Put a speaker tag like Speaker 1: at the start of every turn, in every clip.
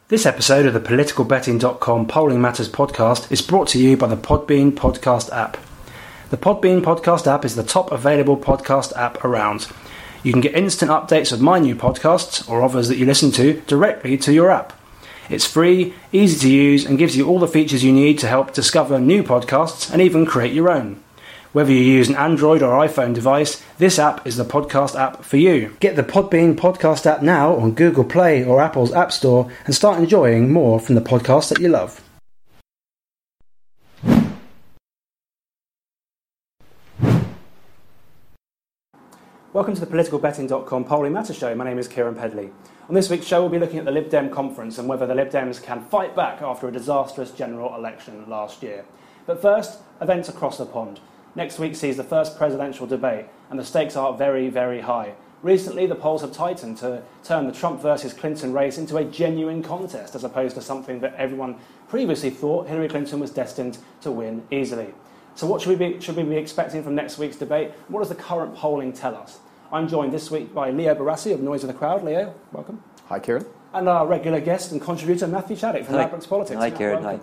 Speaker 1: This episode of the politicalbetting.com Polling Matters podcast is brought to you by the Podbean podcast app. The Podbean podcast app is the top available podcast app around. You can get instant updates of my new podcasts or others that you listen to directly to your app. It's free, easy to use, and gives you all the features you need to help discover new podcasts and even create your own. Whether you use an Android or iPhone device, this app is the podcast app for you. Get the Podbean podcast app now on Google Play or Apple's App Store and start enjoying more from the podcast that you love. Welcome to the politicalbetting.com Polling Matters show. My name is Kieran Pedley. On this week's show, we'll be looking at the Lib Dem conference and whether the Lib Dems can fight back after a disastrous general election last year. But first, events across the pond. Next week sees the first presidential debate, and the stakes are very, very high. Recently, the polls have tightened to turn the Trump versus Clinton race into a genuine contest, as opposed to something that everyone previously thought Hillary Clinton was destined to win easily. So what should we be expecting from next week's debate? What does the current polling tell us? I'm joined this week by Leo Barassi of Noise of the Crowd. Leo, welcome.
Speaker 2: Hi, Kieran.
Speaker 1: And our regular guest and contributor, Matthew Chaddock from Ladbrokes Politics.
Speaker 3: Hi, Kieran. Hi.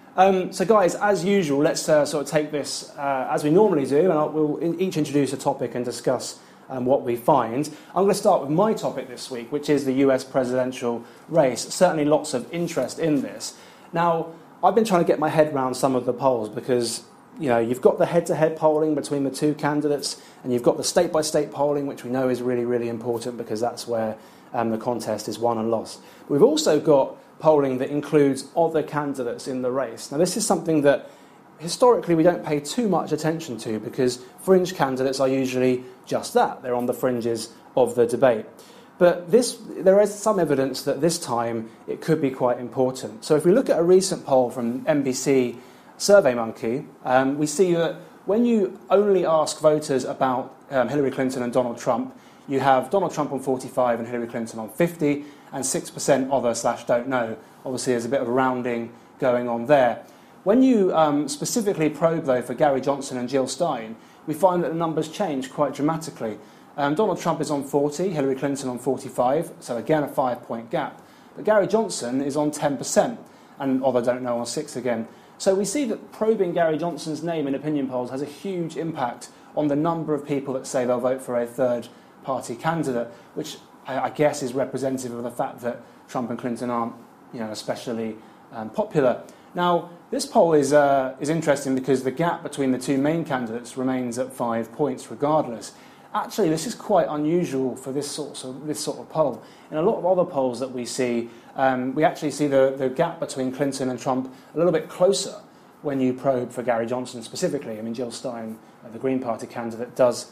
Speaker 1: So guys, as usual, let's sort of take this as we normally do, and we'll each introduce a topic and discuss what we find. I'm going to start with my topic this week, which is the US presidential race. Certainly lots of interest in this. Now, I've been trying to get my head around some of the polls because, you know, you've got the head-to-head polling between the two candidates, and you've got the state-by-state polling, which we know is really, really important because that's where the contest is won and lost. But we've also got polling that includes other candidates in the race. Now, this is something that historically we don't pay too much attention to because fringe candidates are usually just that. They're on the fringes of the debate. But there is some evidence that this time it could be quite important. So if we look at a recent poll from NBC SurveyMonkey, we see that when you only ask voters about Hillary Clinton and Donald Trump, you have Donald Trump on 45 and Hillary Clinton on 50, and 6% other/don't know. Obviously, there's a bit of rounding going on there. When you specifically probe, though, for Gary Johnson and Jill Stein, we find that the numbers change quite dramatically. Donald Trump is on 40, Hillary Clinton on 45, so again a 5-point gap. But Gary Johnson is on 10%, and other/don't know on 6 again. So we see that probing Gary Johnson's name in opinion polls has a huge impact on the number of people that say they'll vote for a third-party candidate, which I guess is representative of the fact that Trump and Clinton aren't, especially popular. Now, this poll is interesting because the gap between the two main candidates remains at 5 points regardless. Actually, this is quite unusual for this sort of poll. In a lot of other polls that we see, we actually see the gap between Clinton and Trump a little bit closer when you probe for Gary Johnson specifically. I mean, Jill Stein, the Green Party candidate, does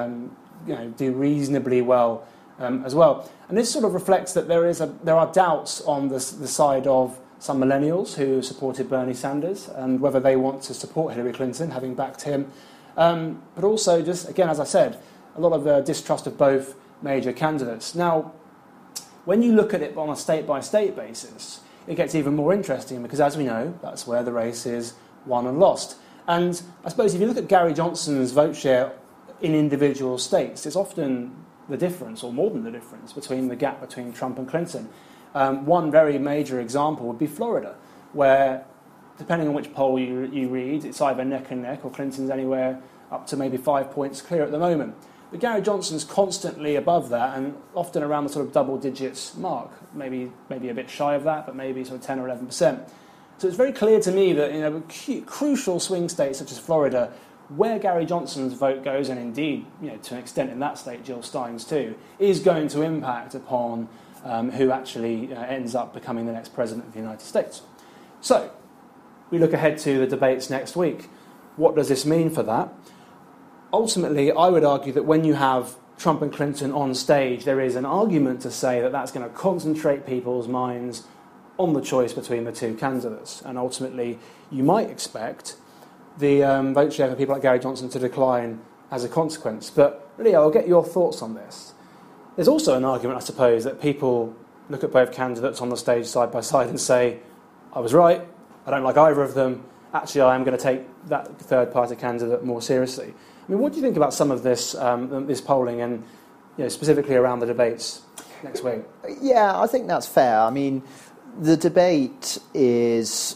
Speaker 1: do reasonably well as well. And this sort of reflects that there are doubts on the side of some millennials who supported Bernie Sanders and whether they want to support Hillary Clinton, having backed him. But also, just again, as I said, a lot of distrust of both major candidates. Now, when you look at it on a state-by-state basis, it gets even more interesting because, as we know, that's where the race is won and lost. And I suppose if you look at Gary Johnson's vote share in individual states, it's often the difference, or more than the difference, between the gap between Trump and Clinton. One very major example would be Florida, where, depending on which poll you read, it's either neck and neck or Clinton's anywhere up to maybe 5 points clear at the moment. But Gary Johnson's constantly above that and often around the sort of double digits mark, maybe a bit shy of that, but maybe sort of 10 or 11%. So it's very clear to me that in crucial swing states such as Florida, where Gary Johnson's vote goes, and indeed, to an extent in that state, Jill Stein's too, is going to impact upon who actually ends up becoming the next president of the United States. So, we look ahead to the debates next week. What does this mean for that? Ultimately, I would argue that when you have Trump and Clinton on stage, there is an argument to say that that's going to concentrate people's minds on the choice between the two candidates. And ultimately, you might expect the vote share for people like Gary Johnson to decline as a consequence. But Leo, I'll get your thoughts on this. There's also an argument, I suppose, that people look at both candidates on the stage side by side and say, I was right, I don't like either of them, actually I am going to take that third-party candidate more seriously. I mean, what do you think about some of this polling and specifically around the debates next week?
Speaker 2: Yeah, I think that's fair. I mean, The debate is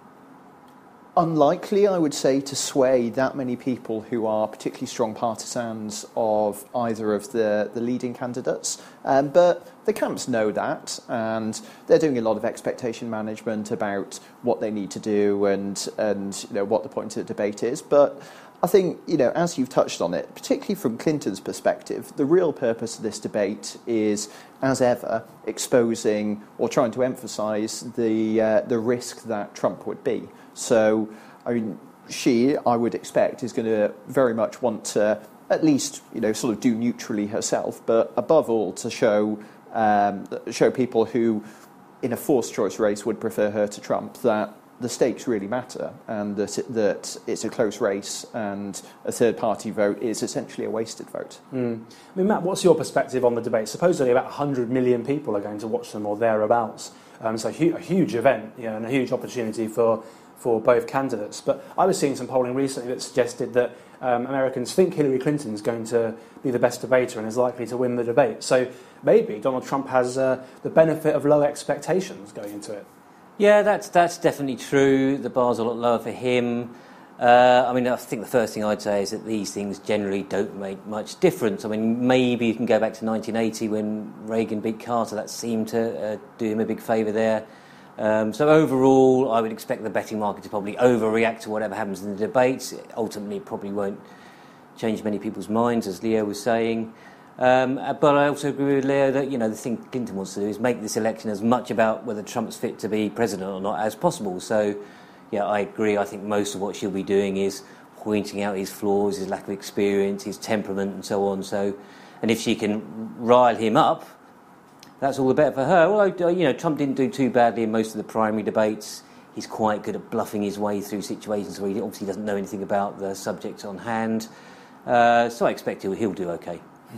Speaker 2: unlikely, I would say, to sway that many people who are particularly strong partisans of either of the leading candidates. But the camps know that, and they're doing a lot of expectation management about what they need to do and what the point of the debate is. But I think, as you've touched on it, particularly from Clinton's perspective, the real purpose of this debate is, as ever, exposing or trying to emphasise the risk that Trump would be. So, she, I would expect, is going to very much want to at least, sort of do neutrally herself, but above all to show people who, in a forced choice race, would prefer her to Trump, that the stakes really matter, and that it's a close race, and a third-party vote is essentially a wasted vote.
Speaker 1: Matt, what's your perspective on the debate? Supposedly about 100 million people are going to watch them or thereabouts. So a huge event, and a huge opportunity for both candidates. But I was seeing some polling recently that suggested that Americans think Hillary Clinton is going to be the best debater and is likely to win the debate. So maybe Donald Trump has the benefit of low expectations going into it.
Speaker 3: Yeah, that's definitely true. The bar's a lot lower for him. I think the first thing I'd say is that these things generally don't make much difference. Maybe you can go back to 1980 when Reagan beat Carter. That seemed to do him a big favour there. So overall, I would expect the betting market to probably overreact to whatever happens in the debates. Ultimately, it probably won't change many people's minds, as Leo was saying. But I also agree with Leo that, the thing Clinton wants to do is make this election as much about whether Trump's fit to be president or not as possible. So, yeah, I agree. I think most of what she'll be doing is pointing out his flaws, his lack of experience, his temperament and so on. So, and if she can rile him up, that's all the better for her. Although, Trump didn't do too badly in most of the primary debates. He's quite good at bluffing his way through situations where he obviously doesn't know anything about the subject on hand. So I expect he'll do okay.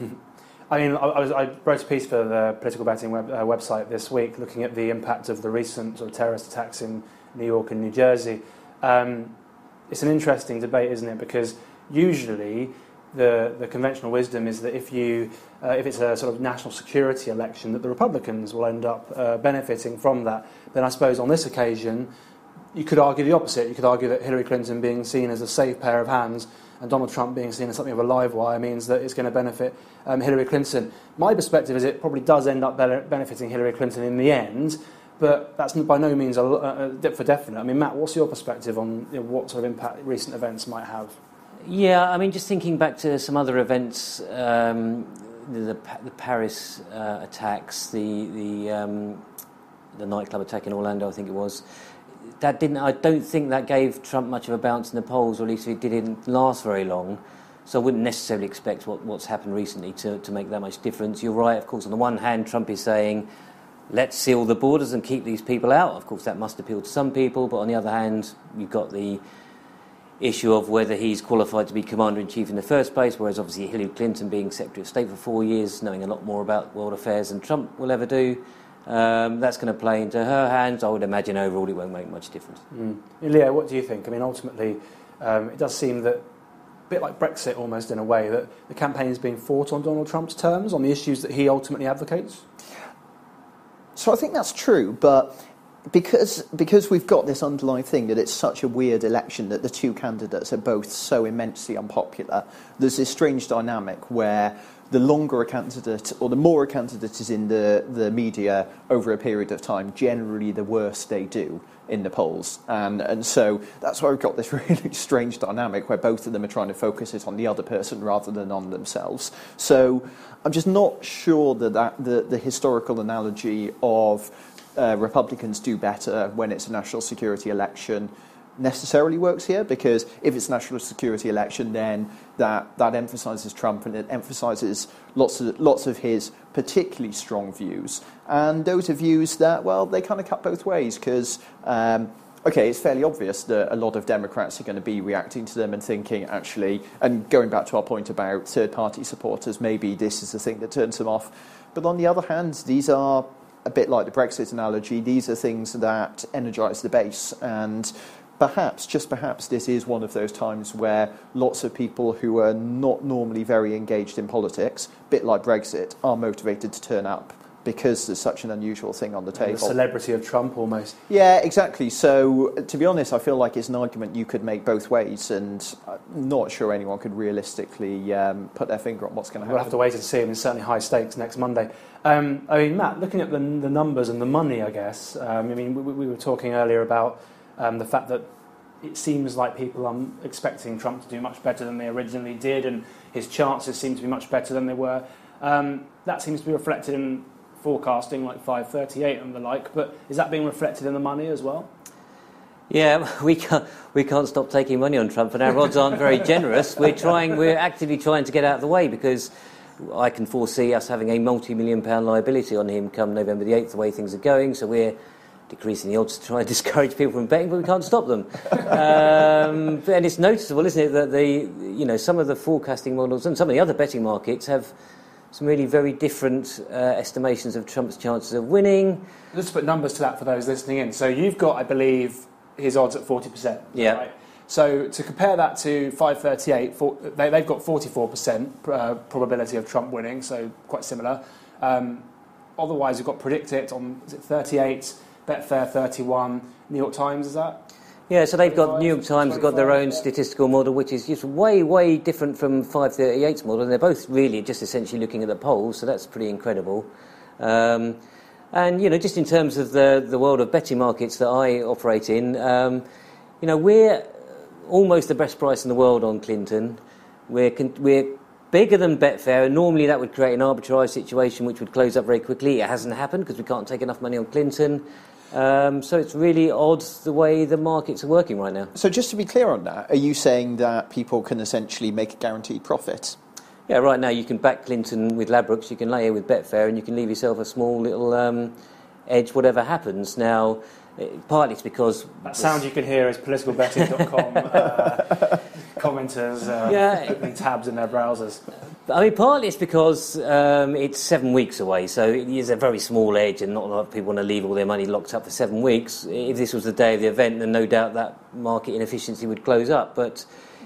Speaker 1: I wrote a piece for the political betting website this week looking at the impact of the recent sort of terrorist attacks in New York and New Jersey. It's an interesting debate, isn't it? Because usually the conventional wisdom is that if it's a sort of national security election, that the Republicans will end up benefiting from that. Then I suppose on this occasion, you could argue the opposite. You could argue that Hillary Clinton being seen as a safe pair of hands and Donald Trump being seen as something of a live wire means that it's going to benefit Hillary Clinton. My perspective is it probably does end up benefiting Hillary Clinton in the end, but that's by no means for definite. Matt, what's your perspective on what sort of impact recent events might have?
Speaker 3: Yeah, just thinking back to some other events, the Paris attacks, the nightclub attack in Orlando, I think it was. I don't think that gave Trump much of a bounce in the polls, or at least it didn't last very long. So I wouldn't necessarily expect what's happened recently to make that much difference. You're right, of course, on the one hand, Trump is saying, let's seal the borders and keep these people out. Of course, that must appeal to some people, but on the other hand, you've got the issue of whether he's qualified to be Commander-in-Chief in the first place, whereas obviously Hillary Clinton being Secretary of State for 4 years, knowing a lot more about world affairs than Trump will ever do. That's going to play into her hands. I would imagine overall it won't make much difference.
Speaker 1: Leo, what do you think? Ultimately, it does seem that, a bit like Brexit almost in a way, that the campaign is being fought on Donald Trump's terms, on the issues that he ultimately advocates?
Speaker 2: So I think that's true, but because we've got this underlying thing that it's such a weird election that the two candidates are both so immensely unpopular, there's this strange dynamic where the longer a candidate or the more a candidate is in the media over a period of time, generally the worse they do in the polls. And so that's why we've got this really strange dynamic where both of them are trying to focus it on the other person rather than on themselves. So I'm just not sure that the historical analogy of Republicans do better when it's a national security election necessarily works here, because if it's a national security election, then that emphasises Trump and it emphasises lots of his particularly strong views. And those are views that, well, they kind of cut both ways, because it's fairly obvious that a lot of Democrats are going to be reacting to them and thinking, actually, and going back to our point about third-party supporters, maybe this is the thing that turns them off. But on the other hand, these are, a bit like the Brexit analogy, these are things that energise the base. And perhaps, just perhaps, this is one of those times where lots of people who are not normally very engaged in politics, a bit like Brexit, are motivated to turn up because there's such an unusual thing on the table.
Speaker 1: The celebrity of Trump, almost.
Speaker 2: Yeah, exactly. So, to be honest, I feel like it's an argument you could make both ways, and I'm not sure anyone could realistically put their finger on what's going to happen.
Speaker 1: We'll have to wait and see. I mean, certainly high stakes next Monday. I mean, Matt, looking at the numbers and the money, I guess, I mean, we were talking earlier about the fact that it seems like people are expecting Trump to do much better than they originally did, and his chances seem to be much better than they were. That seems to be reflected in forecasting like 538 and the like, but is that being reflected in the money as well?
Speaker 3: Yeah, we can't stop taking money on Trump, and our odds aren't very generous. We're actively trying to get out of the way, because I can foresee us having a multi-million-pound liability on him come November the 8th, the way things are going, so we're decreasing the odds to try and discourage people from betting, but we can't stop them. And it's noticeable, isn't it, that some of the forecasting models and some of the other betting markets have some really very different estimations of Trump's chances of winning.
Speaker 1: Let's put numbers to that for those listening in. So you've got, I believe, his odds at 40%.
Speaker 3: Yeah.
Speaker 1: Right? So to compare that to 538, they've got 44% probability of Trump winning, so quite similar. Otherwise, you've got Predict It on, is it 38, Betfair 31, New York Times, is that?
Speaker 3: Yeah, so they've got, New York Times have got their own
Speaker 1: 25, yeah.
Speaker 3: statistical model, which is just way, way different from 538's model, and they're both really just essentially looking at the polls, so that's pretty incredible. And, just in terms of the world of betting markets that I operate in, we're almost the best price in the world on Clinton. We're bigger than Betfair, and normally that would create an arbitrage situation which would close up very quickly. It hasn't happened because we can't take enough money on Clinton. So it's really odd the way the markets are working right now.
Speaker 2: So just to be clear on that, are you saying that people can essentially make a guaranteed profit?
Speaker 3: Yeah, right now you can back Clinton with Ladbrokes, you can lay it with Betfair, and you can leave yourself a small little edge whatever happens. Now, partly it's because...
Speaker 1: That sound you can hear is politicalbetting.com commenters opening tabs in their browsers.
Speaker 3: I mean, partly it's because it's 7 weeks away, so it is a very small edge, and not a lot of people want to leave all their money locked up for 7 weeks. If this was the day of the event, then no doubt that market inefficiency would close up. But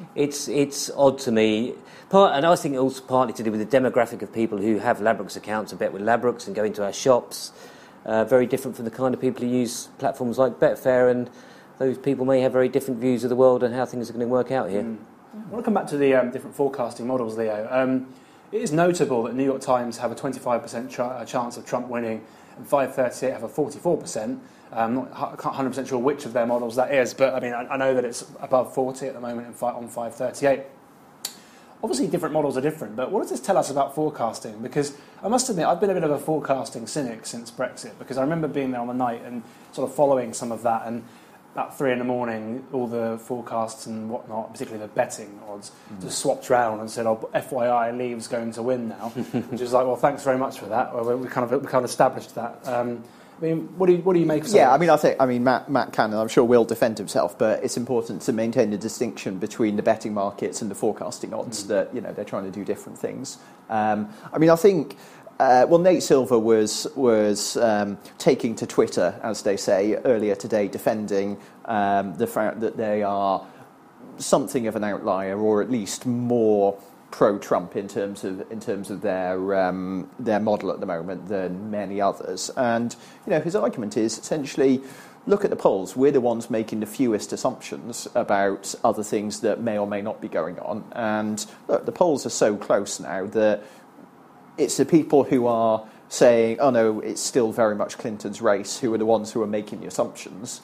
Speaker 3: it's odd to me. And I think also partly to do with the demographic of people who have Ladbrokes accounts and bet with Ladbrokes and go into our shops. Very different from the kind of people who use platforms like Betfair, and those people may have very different views of the world and how things are going to work out here.
Speaker 1: I want to come back to the different forecasting models, Leo. It is notable that New York Times have a 25% chance of Trump winning, and 538 have a 44%. I'm not 100% sure which of their models that is, but I mean, I know that it's above 40 at the moment on 538. Obviously, different models are different, but what does this tell us about forecasting? Because I must admit, I've been a bit of a forecasting cynic since Brexit, because I remember being there on the night and sort of following some of that, and about 3 a.m, all the forecasts and whatnot, particularly the betting odds, just swapped round and said, FYI, Leave's going to win now, which is like, well, thanks very much for that. Well, we kind of established that. I mean, what do you make of that?
Speaker 2: Yeah, I mean, Matt can, and I'm sure will defend himself, but it's important to maintain the distinction between the betting markets and the forecasting odds. That they're trying to do different things. I mean, I think. Nate Silver was taking to Twitter, as they say, earlier today, defending the fact that they are something of an outlier, or at least more pro-Trump in terms of their model at the moment than many others. And his argument is essentially, look at the polls. We're the ones making the fewest assumptions about other things that may or may not be going on. And look, the polls are so close now that it's the people who are saying, oh no, it's still very much Clinton's race, who are the ones who are making the assumptions.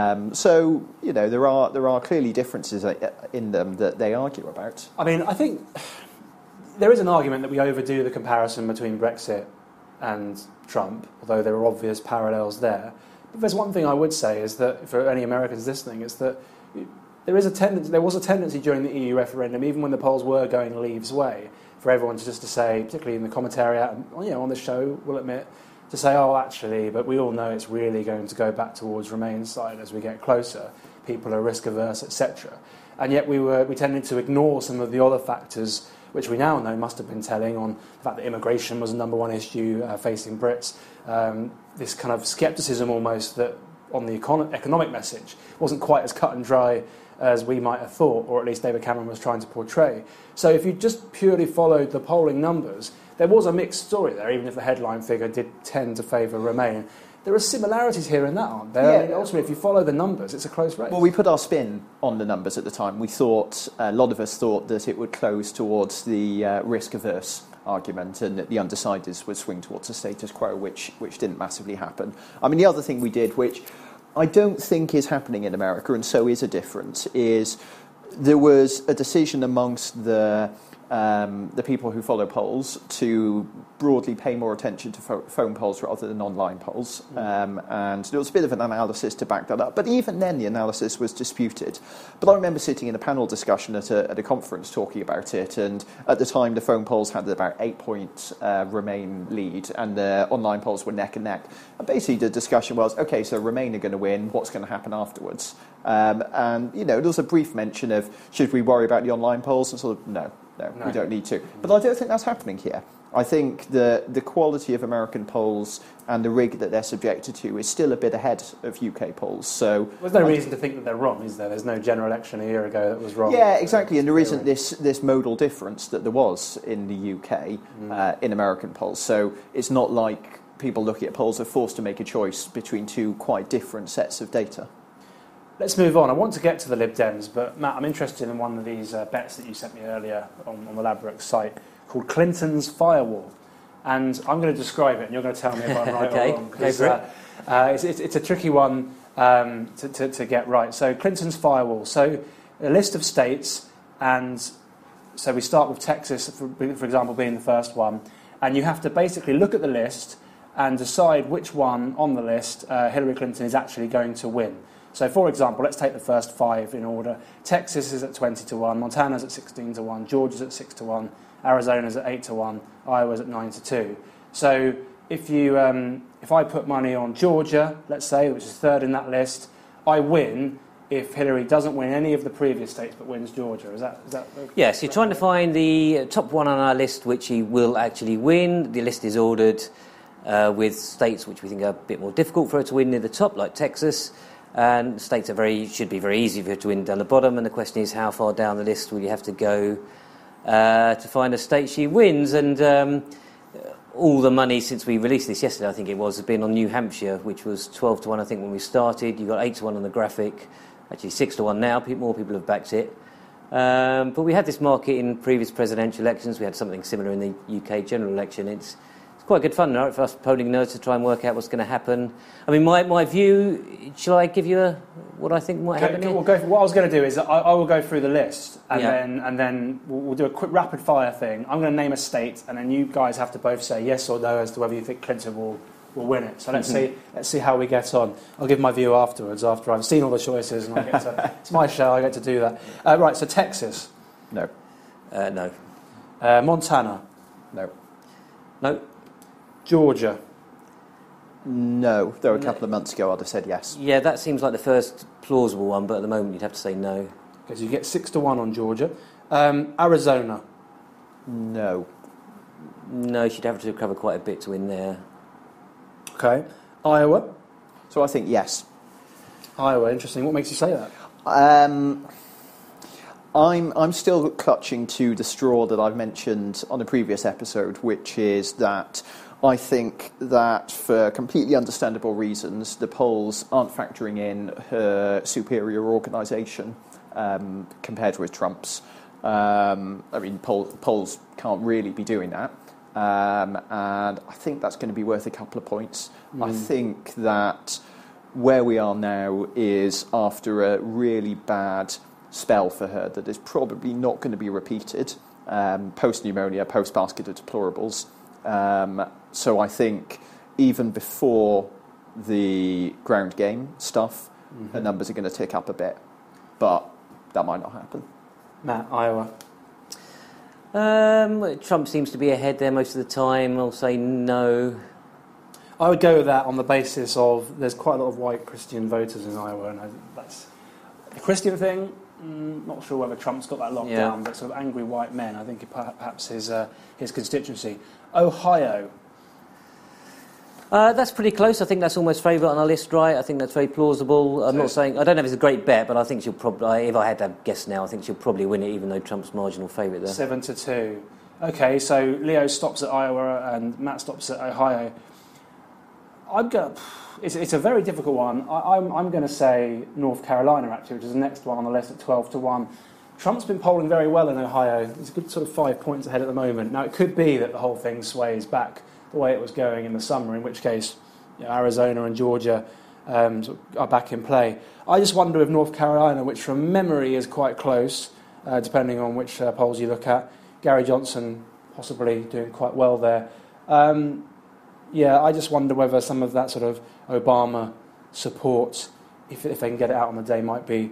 Speaker 2: So there are clearly differences in them that they argue about.
Speaker 1: I mean, I think there is an argument that we overdo the comparison between Brexit and Trump, although there are obvious parallels there. But there's one thing I would say is that, for any Americans listening, is that there was a tendency during the EU referendum, even when the polls were going Leave's way, for everyone to say, particularly in the commentariat, on the show, we'll admit, to say, oh, actually, but we all know it's really going to go back towards Remain's side as we get closer. People are risk averse, etc. And yet we tended to ignore some of the other factors, which we now know must have been telling, on the fact that immigration was the number one issue facing Brits. This kind of scepticism almost that on the economic message wasn't quite as cut and dry as we might have thought, or at least David Cameron was trying to portray. So if you just purely followed the polling numbers, there was a mixed story there, even if the headline figure did tend to favour Remain. There are similarities here and that, aren't there?
Speaker 2: Yeah.
Speaker 1: I mean, ultimately, if you follow the numbers, it's a close race.
Speaker 2: Well, we put our spin on the numbers at the time. We thought, a lot of us thought that it would close towards the risk-averse argument and that the undecideds would swing towards the status quo, which didn't massively happen. I mean, the other thing we did, which I don't think is happening in America, and so is a difference, is there was a decision amongst the people who follow polls to broadly pay more attention to phone polls rather than online polls. And there was a bit of an analysis to back that up. But even then, the analysis was disputed. But I remember sitting in a panel discussion at a conference talking about it. And at the time, the phone polls had about 8-point Remain lead, and the online polls were neck and neck. And basically, the discussion was, OK, so Remain are going to win. What's going to happen afterwards? And, there was a brief mention of, should we worry about the online polls? And sort of, no, we don't need to. But I don't think that's happening here. I think the quality of American polls and the rig that they're subjected to is still a bit ahead of UK polls. So
Speaker 1: there's no reason to think that they're wrong, is there? There's no general election a year ago that was wrong.
Speaker 2: Yeah, exactly. And there isn't this modal difference that there was in the UK in American polls. So it's not like people looking at polls are forced to make a choice between two quite different sets of data.
Speaker 1: Let's move on. I want to get to the Lib Dems, but Matt, I'm interested in one of these bets that you sent me earlier on the Ladbrokes site called Clinton's Firewall. And I'm going to describe it, and you're going to tell me if I'm right
Speaker 3: okay,
Speaker 1: or wrong. Go for it. It's a tricky one to get right. So Clinton's Firewall. So a list of states, and so we start with Texas, for example, being the first one, and you have to basically look at the list and decide which one on the list Hillary Clinton is actually going to win. So, for example, let's take the first 5 in order. Texas is at 20-1, Montana's at 16-1, Georgia's at 6-1, Arizona's at 8-1, Iowa's at 9-2. So, if I put money on Georgia, let's say, which is third in that list, I win if Hillary doesn't win any of the previous states but wins Georgia. Is that?
Speaker 3: Yes, you're trying to find the top one on our list which he will actually win. The list is ordered with states which we think are a bit more difficult for her to win near the top, like Texas. And states should be very easy for her to win down the bottom, and the question is how far down the list will you have to go to find a state she wins. And all the money since we released this yesterday, I think it was, has been on New Hampshire, which was 12-1 I think when we started. You got 8-1 on the graphic, actually 6-1 now. More people have backed it. But we had this market in previous presidential elections. We had something similar in the UK general election. It's quite good fun, right, for us polling nerds to try and work out what's going to happen. I mean, my view, shall I give you what I think might happen here?
Speaker 1: What I was going to do is I will go through the list and then we'll do a quick rapid fire thing. I'm going to name a state, and then you guys have to both say yes or no as to whether you think Clinton will win it. So let's see how we get on. I'll give my view afterwards, after I've seen all the choices, and it's my show, I get to do that. Right, so Texas.
Speaker 2: No.
Speaker 3: No.
Speaker 1: Montana.
Speaker 2: No.
Speaker 3: No.
Speaker 1: Georgia.
Speaker 2: No. Though a couple of months ago I'd have said yes.
Speaker 3: Yeah, that seems like the first plausible one, but at the moment you'd have to say no.
Speaker 1: Because you get 6-1 on Georgia. Arizona.
Speaker 2: No.
Speaker 3: No, she'd have to recover quite a bit to win there.
Speaker 1: Okay. Iowa.
Speaker 2: So I think yes.
Speaker 1: Iowa, interesting. What makes you say that?
Speaker 2: I'm still clutching to the straw that I've mentioned on a previous episode, which is that I think that for completely understandable reasons, the polls aren't factoring in her superior organisation compared with Trump's. I mean, polls can't really be doing that. And I think that's going to be worth a couple of points. I think that where we are now is after a really bad spell for her that is probably not going to be repeated, post-pneumonia, post-basket of deplorables. So I think even before the ground game stuff, her numbers are going to tick up a bit. But that might not happen.
Speaker 1: Matt, Iowa.
Speaker 3: Trump seems to be ahead there most of the time. I'll say no.
Speaker 1: I would go with that on the basis of there's quite a lot of white Christian voters in Iowa, and that's the Christian thing. Not sure whether Trump's got that locked down, but sort of angry white men, I think perhaps his constituency. Ohio.
Speaker 3: That's pretty close. I think that's almost favourite on our list, right? I think that's very plausible. I'm not saying I don't know if it's a great bet, but I think she'll probably. If I had to guess now, I think she'll probably win it, even though Trump's marginal favourite there.
Speaker 1: 7-2. Okay, so Leo stops at Iowa and Matt stops at Ohio. It's a very difficult one. I'm going to say North Carolina, actually, which is the next one on the list at 12-1. Trump's been polling very well in Ohio. He's a good sort of 5 points ahead at the moment. Now, it could be that the whole thing sways back the way it was going in the summer, in which case Arizona and Georgia are back in play. I just wonder if North Carolina, which from memory is quite close, depending on which polls you look at, Gary Johnson possibly doing quite well there. I just wonder whether some of that sort of Obama support, if they can get it out on the day, might be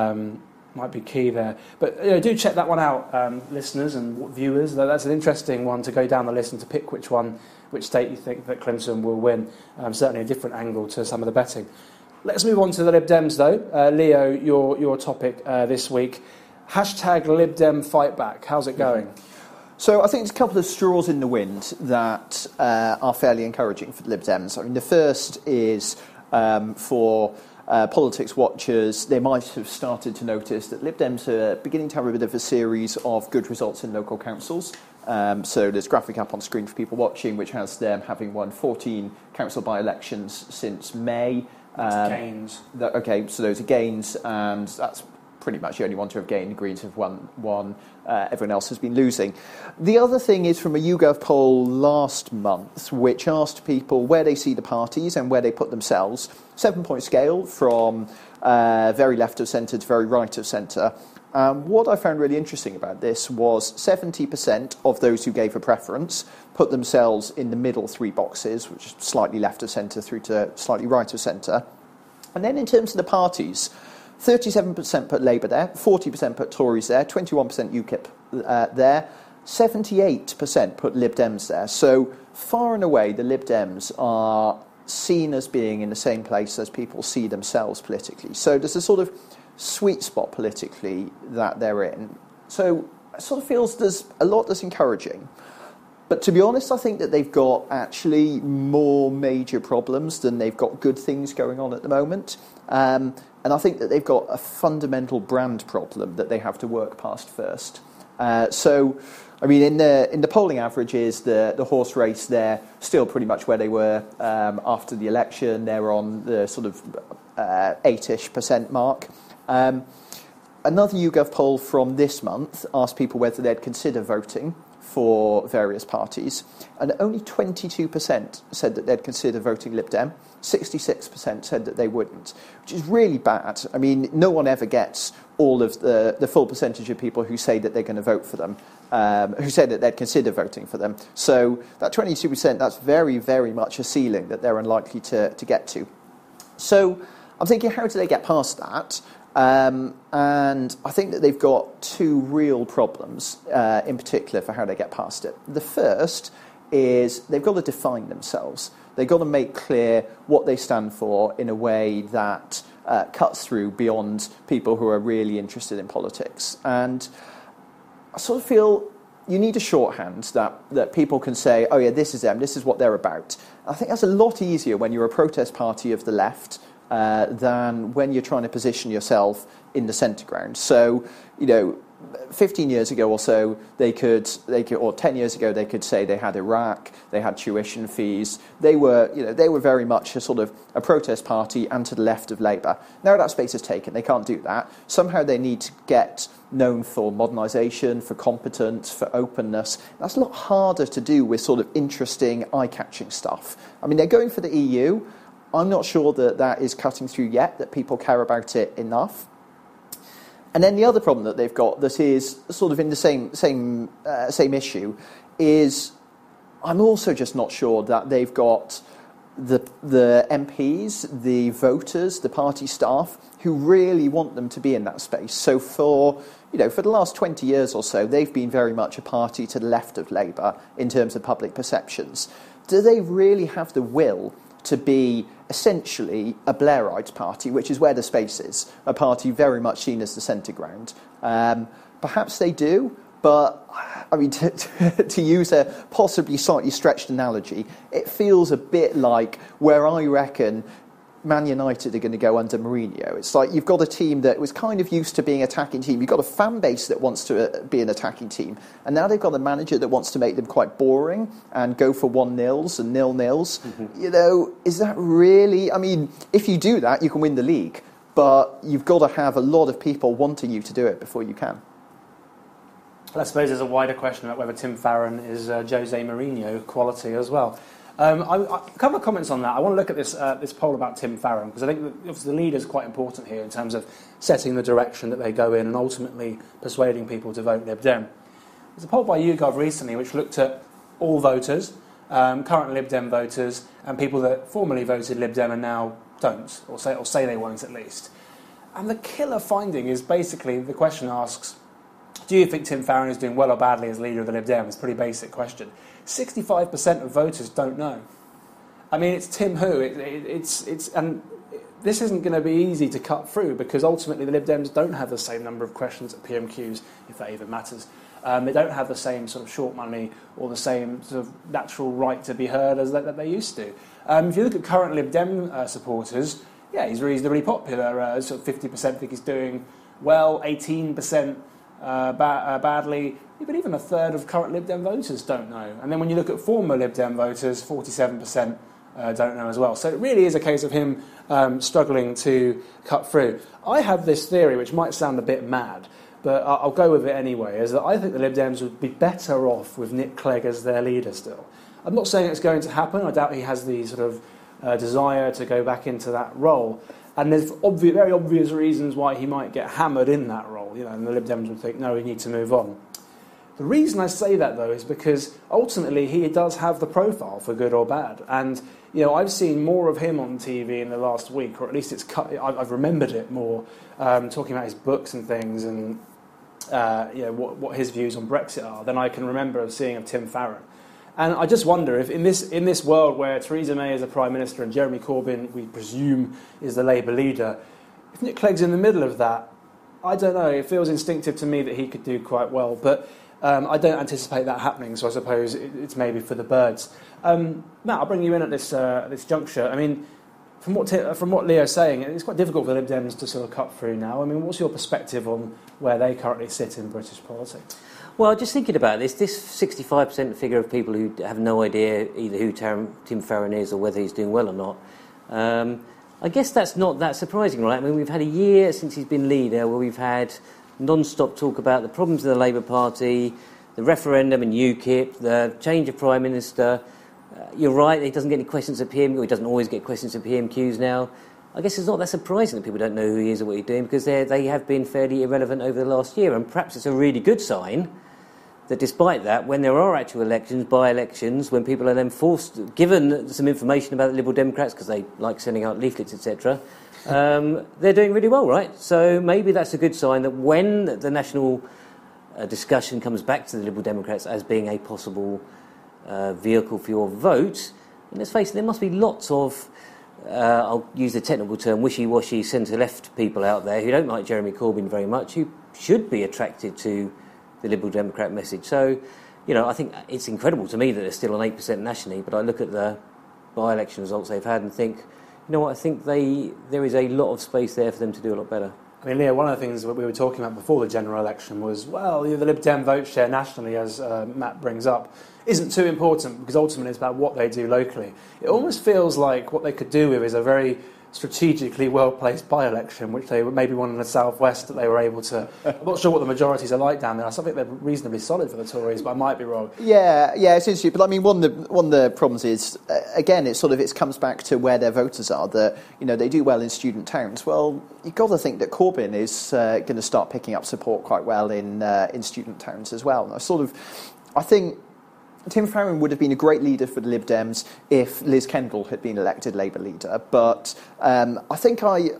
Speaker 1: key there. But do check that one out, listeners and viewers. That's an interesting one to go down the list and to pick which state you think that Clinton will win. Certainly a different angle to some of the betting. Let's move on to the Lib Dems, though. Leo, your topic this week. Hashtag Lib Dem Fight Back. How's it going?
Speaker 2: So I think there's a couple of straws in the wind that are fairly encouraging for the Lib Dems. I mean, the first is for politics watchers. They might have started to notice that Lib Dems are beginning to have a bit of a series of good results in local councils. So there's a graphic up on screen for people watching, which has them having won 14 council by-elections since May.
Speaker 1: Gains.
Speaker 2: So those are gains, and that's pretty much the only one to have gained. The Greens have won. Everyone else has been losing. The other thing is from a YouGov poll last month, which asked people where they see the parties and where they put themselves. 7-point scale from very left of centre to very right of centre. What I found really interesting about this was 70% of those who gave a preference put themselves in the middle three boxes, which is slightly left of centre through to slightly right of centre. And then in terms of the parties, 37% put Labour there, 40% put Tories there, 21% UKIP there, 78% put Lib Dems there. So far and away, the Lib Dems are seen as being in the same place as people see themselves politically. So there's a sort of sweet spot politically that they're in. So it sort of feels there's a lot that's encouraging. But to be honest, I think that they've got actually more major problems than they've got good things going on at the moment. And I think that they've got a fundamental brand problem that they have to work past first. So, I mean, in the polling averages, the horse race, they're still pretty much where they were after the election. They're on the sort of 8-ish% mark. Another YouGov poll from this month asked people whether they'd consider voting for various parties, and only 22% said that they'd consider voting Lib Dem. 66% said that they wouldn't, which is really bad. I mean, no one ever gets all of the full percentage of people who say that they're going to vote for them, who say that they'd consider voting for them. So that 22%, that's very, very much a ceiling that they're unlikely to get to. So I'm thinking, how do they get past that? And I think that they've got two real problems in particular for how they get past it. The first is they've got to define themselves. They've got to make clear what they stand for in a way that cuts through beyond people who are really interested in politics. And I sort of feel you need a shorthand that people can say, oh yeah, this is them, this is what they're about. I think that's a lot easier when you're a protest party of the left than when you're trying to position yourself in the centre ground. So, 15 years ago or so, they could, or 10 years ago, they could say they had Iraq, they had tuition fees. They were very much a sort of a protest party and to the left of Labour. Now that space is taken, they can't do that. Somehow they need to get known for modernisation, for competence, for openness. That's a lot harder to do with sort of interesting, eye-catching stuff. I mean, they're going for the EU. I'm not sure that is cutting through yet, that people care about it enough. And then the other problem that they've got that is sort of in the same issue is I'm also just not sure that they've got the MPs, the voters, the party staff who really want them to be in that space. So for the last 20 years or so, they've been very much a party to the left of Labour in terms of public perceptions. Do they really have the will to be essentially a Blairite party, which is where the space is, a party very much seen as the centre ground? Perhaps they do, but I mean, to use a possibly slightly stretched analogy, it feels a bit like where I reckon Man United are going to go under Mourinho. It's like you've got a team that was kind of used to being an attacking team. You've got a fan base that wants to be an attacking team. And now they've got a manager that wants to make them quite boring and go for 1-0s and 0-0s. Mm-hmm. You know, is that really... I mean, if you do that, you can win the league. But you've got to have a lot of people wanting you to do it before you can.
Speaker 1: I suppose there's a wider question about whether Tim Farron is Jose Mourinho quality as well. A couple of comments on that. I want to look at this poll about Tim Farron, because I think that obviously the leader is quite important here in terms of setting the direction that they go in and ultimately persuading people to vote Lib Dem. There's a poll by YouGov recently which looked at all voters, current Lib Dem voters, and people that formerly voted Lib Dem and now don't, or say they won't at least. And the killer finding is basically the question asks, do you think Tim Farron is doing well or badly as leader of the Lib Dem? It's a pretty basic question. 65% of voters don't know. I mean, it's Tim who? And this isn't going to be easy to cut through, because ultimately the Lib Dems don't have the same number of questions at PMQs, if that even matters. They don't have the same sort of short money or the same sort of natural right to be heard as that they used to. If you look at current Lib Dem supporters, yeah, he's really popular. Sort of 50% think he's doing well, 18% badly, but even a third of current Lib Dem voters don't know. And then when you look at former Lib Dem voters, 47% don't know as well. So it really is a case of him struggling to cut through. I have this theory, which might sound a bit mad, but I'll go with it anyway, is that I think the Lib Dems would be better off with Nick Clegg as their leader still. I'm not saying it's going to happen. I doubt he has the sort of desire to go back into that role. And there's very obvious reasons why he might get hammered in that role, you know, and the Lib Dems would think, no, we need to move on. The reason I say that, though, is because ultimately he does have the profile for good or bad. And, you know, I've seen more of him on TV in the last week, or at least I've remembered it more, talking about his books and things and, you know, what his views on Brexit are than I can remember of seeing of Tim Farron. And I just wonder if in this world where Theresa May is the Prime Minister and Jeremy Corbyn, we presume, is the Labour leader, if Nick Clegg's in the middle of that, I don't know, it feels instinctive to me that he could do quite well. But I don't anticipate that happening, so I suppose it's maybe for the birds. Matt, I'll bring you in at this juncture. I mean, from what Leo's saying, it's quite difficult for the Lib Dems to sort of cut through now. I mean, what's your perspective on where they currently sit in British politics?
Speaker 3: Well, just thinking about this 65% figure of people who have no idea either who Tim Farron is or whether he's doing well or not, I guess that's not that surprising, right? I mean, we've had a year since he's been leader where we've had non-stop talk about the problems of the Labour Party, the referendum and UKIP, the change of Prime Minister. You're right, he doesn't get any questions at PMQ, he doesn't always get questions at PMQs now. I guess it's not that surprising that people don't know who he is or what he's doing, because they have been fairly irrelevant over the last year. And perhaps it's a really good sign that despite that, when there are actual elections, by-elections, when people are then given some information about the Liberal Democrats, because they like sending out leaflets, etc., they're doing really well, right? So maybe that's a good sign that when the national discussion comes back to the Liberal Democrats as being a possible vehicle for your vote, and let's face it, there must be lots of, I'll use the technical term, wishy-washy centre-left people out there who don't like Jeremy Corbyn very much, who should be attracted to the Liberal Democrat message. So, you know, I think it's incredible to me that they're still on 8% nationally, but I look at the by-election results they've had and think, you know what, I think there is a lot of space there for them to do a lot better.
Speaker 1: I mean, Leo, one of the things that we were talking about before the general election was, well, the Lib Dem vote share nationally, as Matt brings up, isn't too important because ultimately it's about what they do locally. It almost feels like what they could do with is a very strategically well-placed by-election, which they maybe one in the southwest that they were able to... I'm not sure what the majorities are like down there. I think they're reasonably solid for the Tories, but I might be wrong.
Speaker 2: Yeah, it's interesting. But I mean, one of the problems is, again, it comes back to where their voters are, that, you know, they do well in student towns. Well, you've got to think that Corbyn is going to start picking up support quite well in student towns as well. And I think Tim Farron would have been a great leader for the Lib Dems if Liz Kendall had been elected Labour leader. But I think I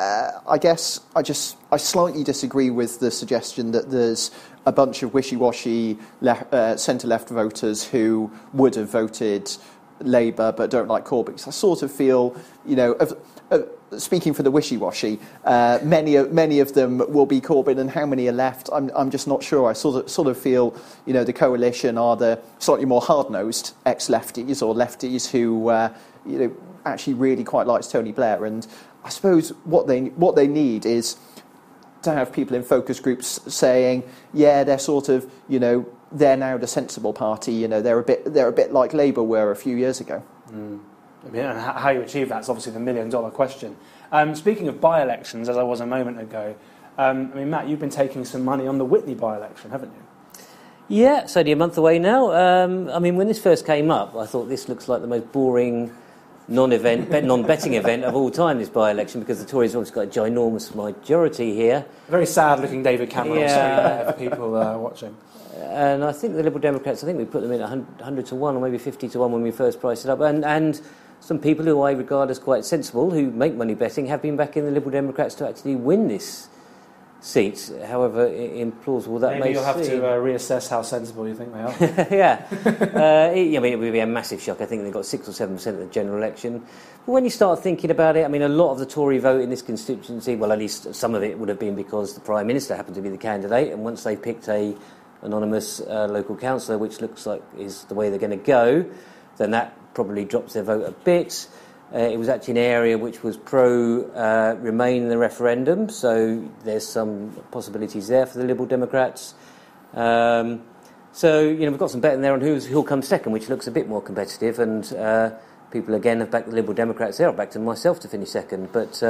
Speaker 2: slightly disagree with the suggestion that there's a bunch of wishy-washy centre-left voters who would have voted Labour but don't like Corbyn. So I sort of feel, you know, speaking for the wishy-washy, many of them will be Corbyn, and how many are left, I'm just not sure. I sort of feel, you know, the coalition are the slightly more hard-nosed ex-lefties or lefties who, you know, actually really quite likes Tony Blair, and I suppose what they need is to have people in focus groups saying, yeah, they're sort of, they're now the sensible party. They're a bit like Labour were a few years ago.
Speaker 1: And how you achieve that's obviously the $1 million question. Speaking of by-elections, as I was a moment ago, Matt, you've been taking some money on the Witney by-election, haven't you?
Speaker 3: Yeah, it's only a month away now. When this first came up, I thought this looks like the most boring non-betting event of all time, this by-election, because the Tories have obviously got a ginormous majority here.
Speaker 1: Very sad-looking David Cameron for people watching.
Speaker 3: And I think the Liberal Democrats, we put them in 100 to 1 or maybe 50 to 1 when we first priced it up. And some people who I regard as quite sensible, who make money betting, have been backing the Liberal Democrats to actually win this seat, however implausible that may seem.
Speaker 1: Maybe you'll have to reassess how sensible you think they are.
Speaker 3: Yeah. It would be a massive shock. I think they got 6 or 7% of the general election. But when you start thinking about it, a lot of the Tory vote in this constituency, well, at least some of it would have been because the Prime Minister happened to be the candidate, and once they picked a anonymous local councillor, which looks like is the way they're going to go, then that probably drops their vote a bit. It was actually an area which was pro-Remain in the referendum, so there's some possibilities there for the Liberal Democrats. We've got some betting there on who'll come second, which looks a bit more competitive, and people again have backed the Liberal Democrats there. I've backed myself to finish second, but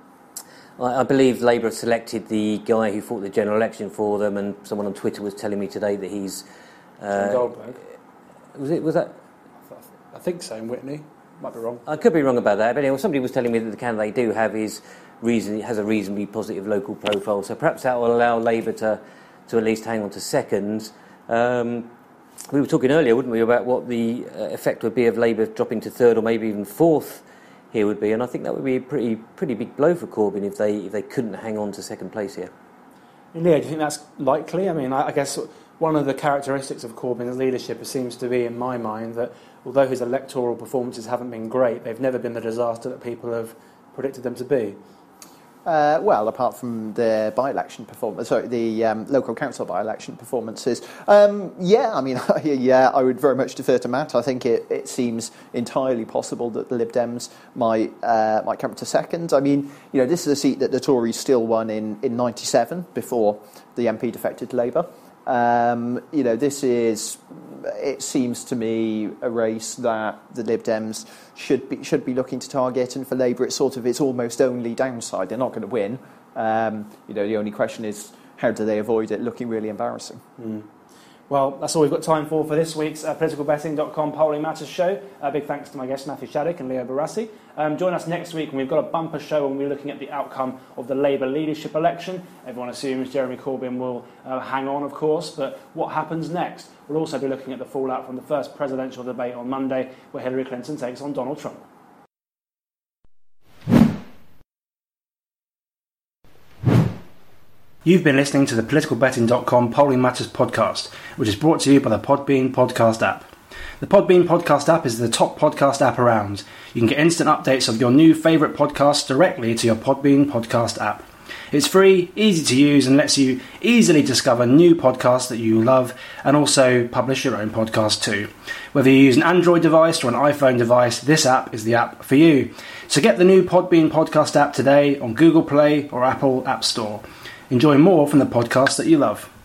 Speaker 3: I believe Labour have selected the guy who fought the general election for them, and someone on Twitter was telling me today that he's...
Speaker 1: Goldberg.
Speaker 3: Was that?
Speaker 1: I think so, in Witney. Might be wrong.
Speaker 3: I could be wrong about that, but anyway, somebody was telling me that the candidate they do have has a reasonably positive local profile, so perhaps that will allow Labour to at least hang on to second. We were talking earlier, wouldn't we, about what the effect would be of Labour dropping to third or maybe even fourth here would be, and I think that would be a pretty big blow for Corbyn if they couldn't hang on to second place here.
Speaker 1: Leah, do you think that's likely? I guess one of the characteristics of Corbyn's leadership seems to be, in my mind, that although his electoral performances haven't been great, they've never been the disaster that people have predicted them to be.
Speaker 2: Apart from the by-election performance, the local council by-election performances, I would very much defer to Matt. I think it seems entirely possible that the Lib Dems might come to second. This is a seat that the Tories still won in 97 before the MP defected to Labour. It seems to me a race that the Lib Dems should be looking to target, and for Labour it's almost only downside. They're not going to win. The only question is how do they avoid it looking really embarrassing.
Speaker 1: Well, that's all we've got time for this week's politicalbetting.com Polling Matters show. Big thanks to my guests Matthew Shattuck and Leo Barassi. Join us next week when we've got a bumper show and we're looking at the outcome of the Labour leadership election. Everyone assumes Jeremy Corbyn will hang on, of course, but what happens next? We'll also be looking at the fallout from the first presidential debate on Monday, where Hillary Clinton takes on Donald Trump. You've been listening to the politicalbetting.com Polling Matters podcast, which is brought to you by the Podbean podcast app. The Podbean podcast app is the top podcast app around. You can get instant updates of your new favourite podcasts directly to your Podbean podcast app. It's free, easy to use, and lets you easily discover new podcasts that you love and also publish your own podcast too. Whether you use an Android device or an iPhone device, this app is the app for you. So get the new Podbean podcast app today on Google Play or Apple App Store. Enjoy more from the podcast that you love.